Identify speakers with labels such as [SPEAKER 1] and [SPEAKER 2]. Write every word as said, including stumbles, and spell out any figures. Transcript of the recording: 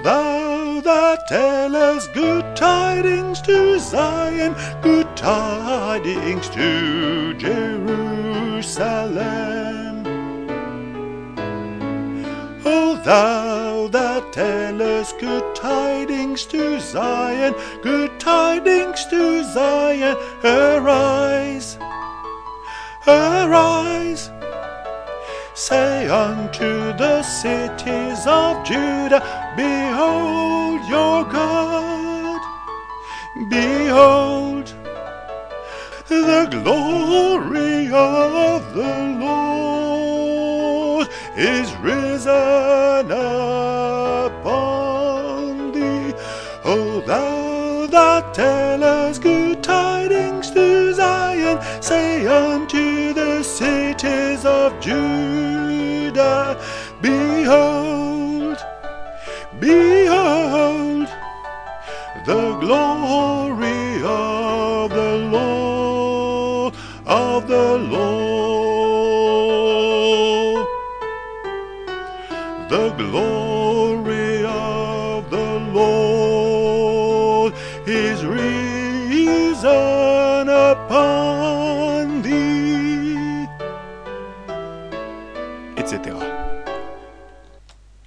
[SPEAKER 1] thou that tellest good tidings to Zion, good tidings to Jerusalem. O thou that tellest good tidings to Zion, good tidings to Zion, arise, arise. Say unto the cities of Judah, behold your God. Behold, the glory of the Lord is risen upon thee. O thou that tellest good tidings to Zion, say unto the cities of Judah, behold, behold, the glory of the Lord, of the Lord. The glory of the Lord is risen upon